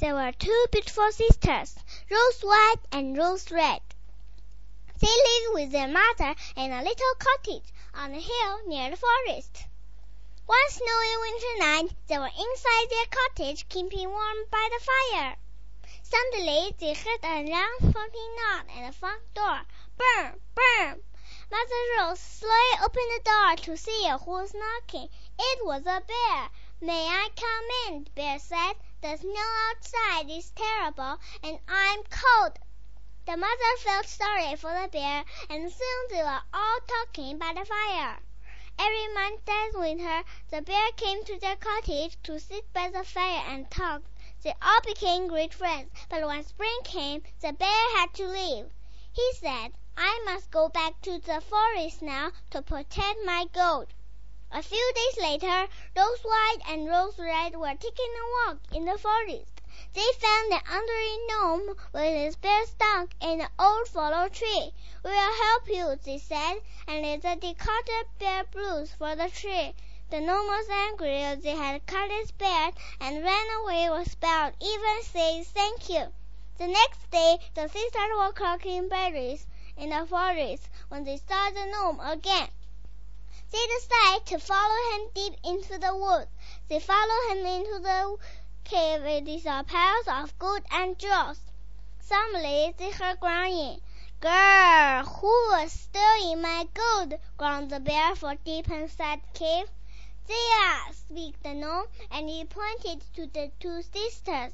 there were two beautiful sisters, Rose White and Rose Red. They lived with their mother in a little cottage on a hill near the forest. One snowy winter night they were inside their cottage keeping warm by the fire. Suddenly they heard a loud thumping knock at the front door. Burn! Burn! Mother Rose slowly opened the door to see who was knocking. It was a bear. May I come in? The bear said. The snow outside is terrible, and I'm cold. The mother felt sorry for the bear, and soon they were all talking by the fire. Every month that winter, the bear came to their cottage to sit by the fire and talk. They all became great friends, but when spring came, the bear had to leave. He said, I must go back to the forest now to protect my goat. A few days later, Rose White and Rose Red were taking a walk in the forest. They found an elderly gnome with his bear stuck in an old fallow tree. We will help you, they said, and later they cut a bear bruise for the tree. The gnome was angry as they had cut his beard and ran away without even saying thank you. The next day, the sisters were collecting berries in the forest when they saw the gnome again. They decided to follow him deep into the woods. They followed him into the cave where they saw piles of gold and jewels. Suddenly they heard growling. Grrr! Who was stealing my gold? Groaned the bear from deep inside the cave. They are, squeaked the gnome, and he pointed to the two sisters.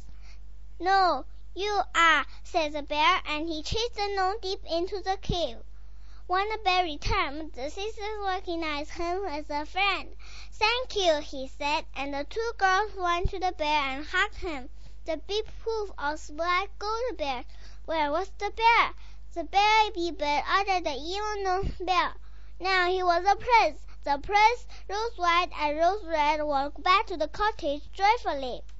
No, you are, said the bear, and he chased the gnome deep into the cave. When the bear returned, the sisters recognized him as a friend. Thank you, he said, and the two girls went to the bear and hugged him. The big hoof of black gold bear. Where was the bear? The baby bear uttered the evil gnome's bell. Now he was a prince. The prince, Rose White and Rose Red, walked back to the cottage joyfully.